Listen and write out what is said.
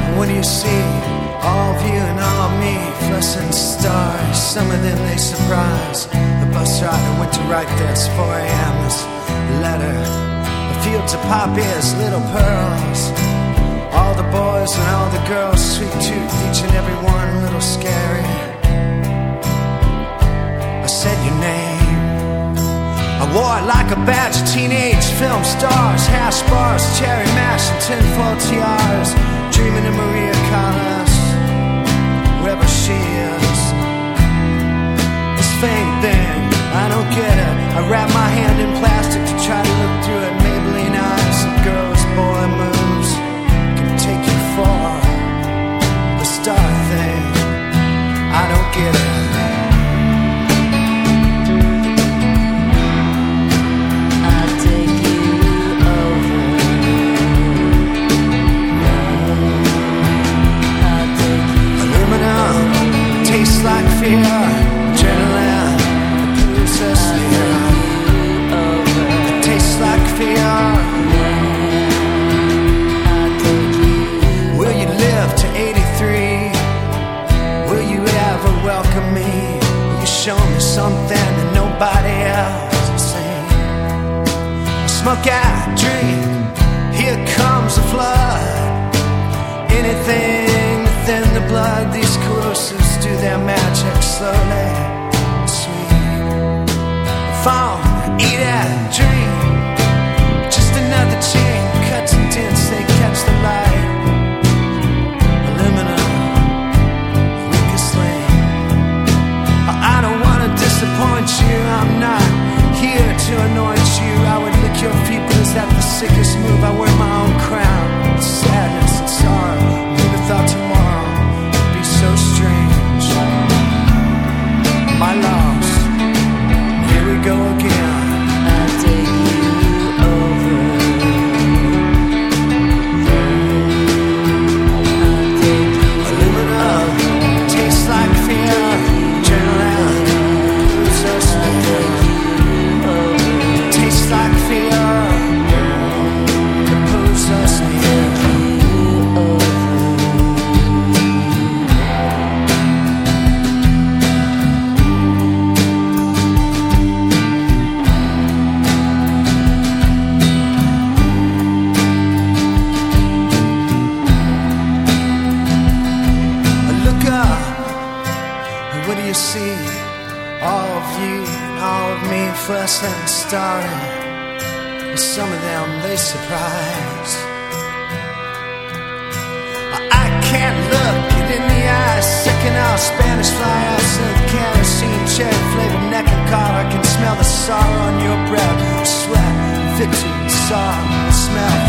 What do you see? All of you and all of me, fluorescent stars. Some of them they surprise. The bus rider went to write this 4 a.m. This letter. The fields of poppies, little pearls. All the boys and all the girls, sweet tooth, each and every one a little scary. I said your name. I wore it like a badge of teenage film stars, hash bars, cherry mash, and tinfoil tiaras. Dreaming of Maria Callas, wherever she is. This fame thing, I don't get it. I wrap my hand in plastic to try to look through it. Maybelline eyes and girls, boy moves can take you far. The star thing, I don't get it. Tastes like fear, adrenaline, the process here. It tastes like fear. Will you live to 83? Will you ever welcome me? Will you show me something that nobody else has seen? I smoke out, drink, here comes the flood. Anything within the blood, these corrosives do their magic slowly, sweet. Phone, eat and drink. Just another chain, cuts and dents, they catch the light. Aluminum, weakest link. I don't want to disappoint you, I'm not here to anoint you. I would lick your feet, but is that the sickest move? I wear my own crown, sadness and sorrow. Never thought tomorrow would be so strange. My loss, here we go again. I take you over. Aluminum, tastes like fear. Adrenaline, lose us here. Tastes like fear. Compose us here. What do you see? All of you and all of me, fluorescent starry. And some of them, they surprise. I can't look it in the eyes. Second out Spanish fly out, silk kerosene, cherry flavored neck and collar. I can smell the sorrow on your breath, sweat, victory, sorrow, smell.